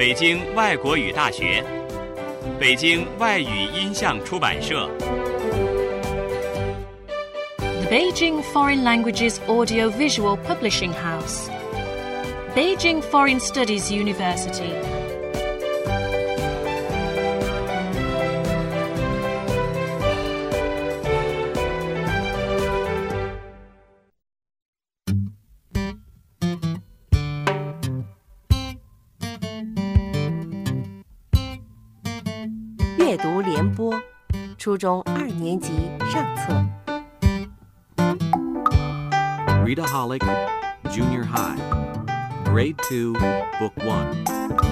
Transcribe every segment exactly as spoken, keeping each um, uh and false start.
北京外国语大学、北京外语音像出版社。 The Beijing Foreign Languages Audio-Visual Publishing House. Beijing Foreign Studies University. 《阅读联播》初中二年级上册。 Readaholic Junior High, Grade two, Book one.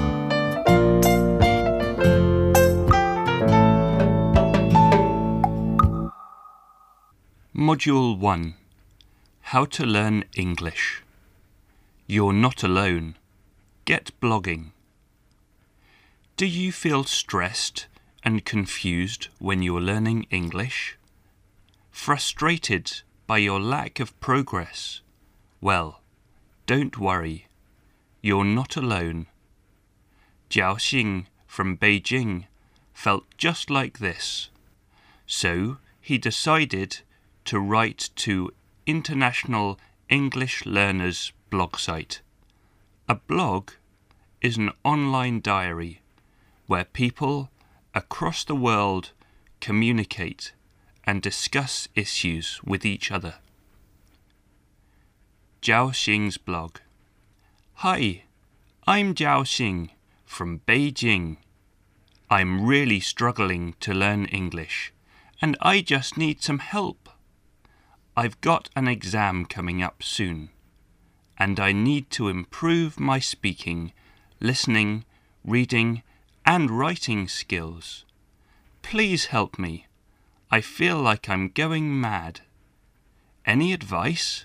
Module one. How to learn English. You're not alone. Get blogging. Do you feel stressed and confused when you're learning English? Frustrated by your lack of progress? Well, don't worry. You're not alone. Jiao Xing from Beijing felt just like this. So he decided to write to International English Learners blog site. A blog is an online diary where people across the world communicate and discuss issues with each other. Jiao Xing's blog. Hi, I'm Jiao Xing from Beijing. I'm really struggling to learn English, and I just need some help. I've got an exam coming up soon, and I need to improve my speaking, listening, reading, and writing skills. Please help me. I feel like I'm going mad. Any advice?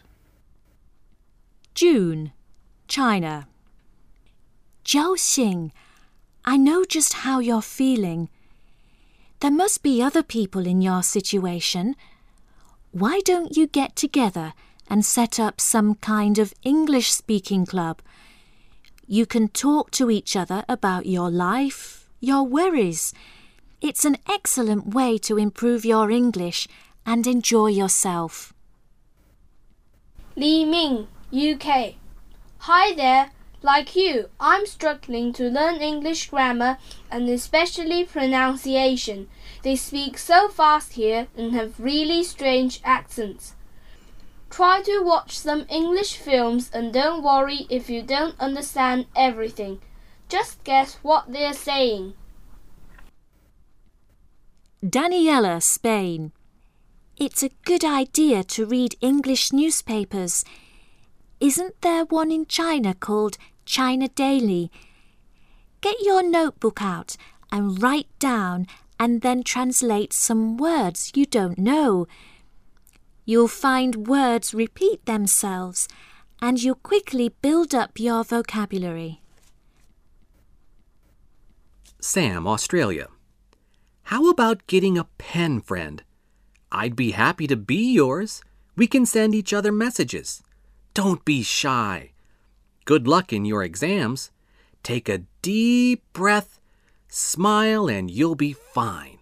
June, China. Jiao Xing, I know just how you're feeling. There must be other people in your situation. Why don't you get together and set up some kind of English-speaking club? You can talk to each other about your life, your worries. It's an excellent way to improve your English and enjoy yourself. Li Ming, U K. Hi there. Like you, I'm struggling to learn English grammar and especially pronunciation. They speak so fast here and have really strange accents. Try to watch some English films and don't worry if you don't understand everything. Just guess what they're saying. Daniela, Spain. It's a good idea to read English newspapers. Isn't there one in China called China Daily? Get your notebook out and write down and then translate some words you don't know. You'll find words repeat themselves and you'll quickly build up your vocabulary. Sam, Australia. How about getting a pen friend? I'd be happy to be yours. We can send each other messages. Don't be shy. Good luck in your exams. Take a deep breath, smile, and you'll be fine.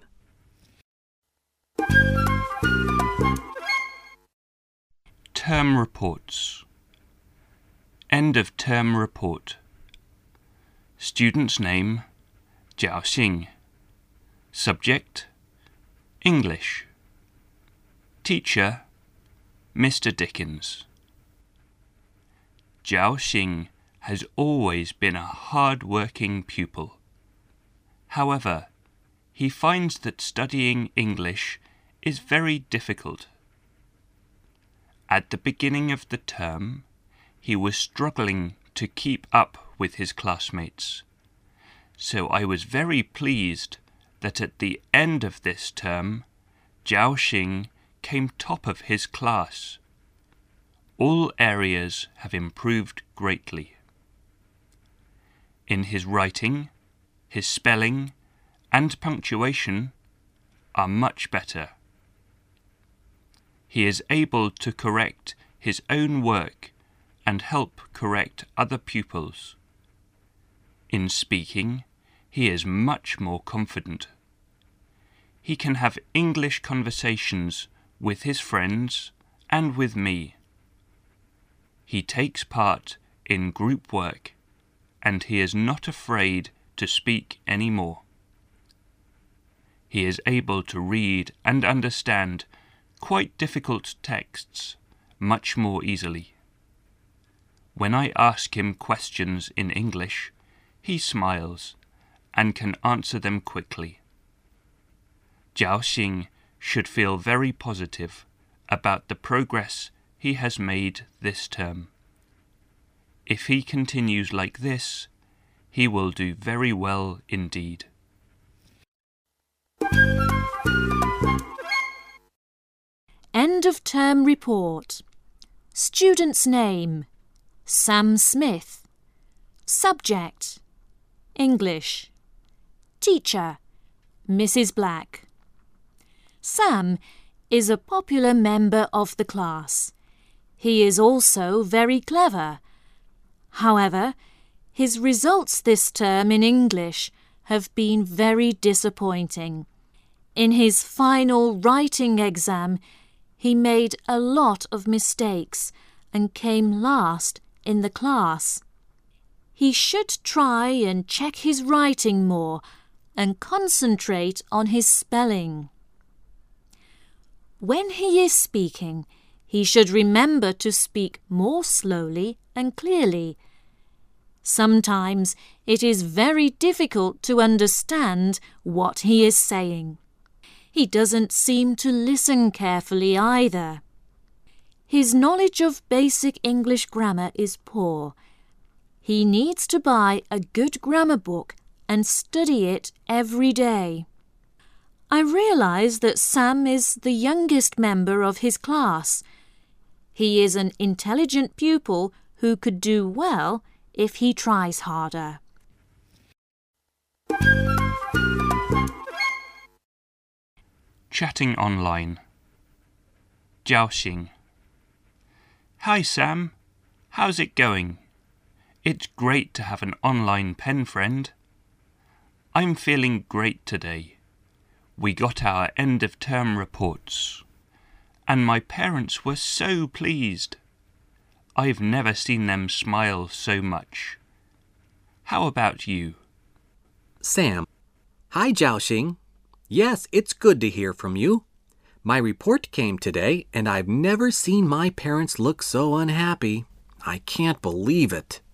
Term reports. End of term report. Student's name, Jiao Xing. Subject, English. Teacher, Mister Dickens. Jiao Xing has always been a hard-working pupil. However, he finds that studying English is very difficult. At the beginning of the term, he was struggling to keep up with his classmates. So I was very pleased that at the end of this term, Jiao Xing came top of his class. All areas have improved greatly. In his writing, his spelling, and punctuation are much better. He is able to correct his own work and help correct other pupils. In speaking, he is much more confident. He can have English conversations with his friends and with me. He takes part in group work, and he is not afraid to speak any more. He is able to read and understand quite difficult texts much more easily. When I ask him questions in English, he smiles and can answer them quickly. Jiao Xing should feel very positive about the progress he has made this term. If he continues like this, he will do very well indeed. End of term report. Student's name: Sam Smith. Subject: English. Teacher: Missus Black. Sam is a popular member of the class. He is also very clever. However, his results this term in English have been very disappointing. In his final writing exam, he made a lot of mistakes and came last in the class. He should try and check his writing more and concentrate on his spelling. When he is speaking, he should remember to speak more slowly and clearly. Sometimes it is very difficult to understand what he is saying. He doesn't seem to listen carefully either. His knowledge of basic English grammar is poor. He needs to buy a good grammar book and study it every day. I realize that Sam is the youngest member of his class. He is an intelligent pupil who could do well if he tries harder. Chatting online. Jiao Xing. Hi Sam, how's it going? It's great to have an online pen friend. I'm feeling great today. We got our end of term reports, and my parents were so pleased. I've never seen them smile so much. How about you? Sam. Hi, Jiao Xing. Yes, it's good to hear from you. My report came today, and I've never seen my parents look so unhappy. I can't believe it.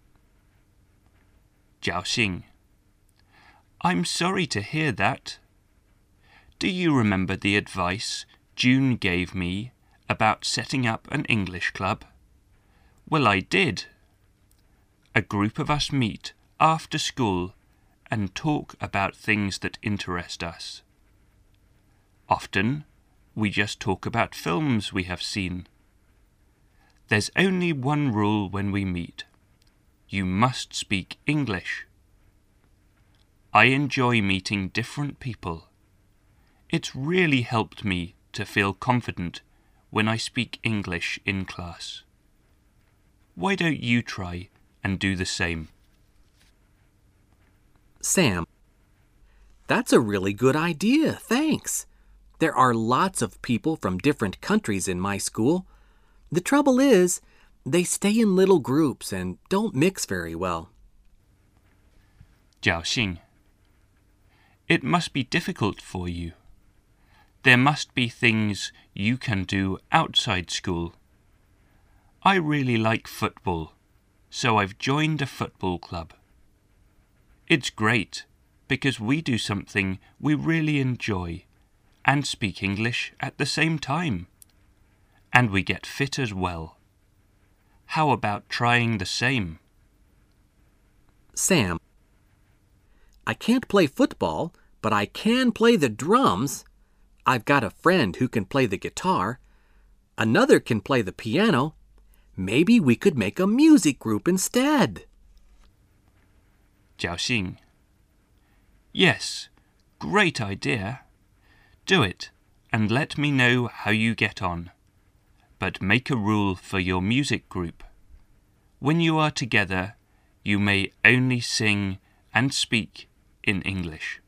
Jiao Xing. I'm sorry to hear that. Do you remember the advice June gave me about setting up an English club? Well, I did. A group of us meet after school and talk about things that interest us. Often, we just talk about films we have seen. There's only one rule when we meet. You must speak English. I enjoy meeting different people. It's really helped me to feel confident when I speak English in class. Why don't you try and do the same? Sam. That's a really good idea, thanks. There are lots of people from different countries in my school. The trouble is, they stay in little groups and don't mix very well. Jiao Xing. It must be difficult for you. There must be things you can do outside school. I really like football, so I've joined a football club. It's great because we do something we really enjoy and speak English at the same time. And we get fit as well. How about trying the same? Sam. I can't play football, but I can play the drums. I've got a friend who can play the guitar. Another can play the piano. Maybe we could make a music group instead. Jiao Xing. Yes, great idea. Do it and let me know how you get on. But make a rule for your music group. When you are together, you may only sing and speak in English.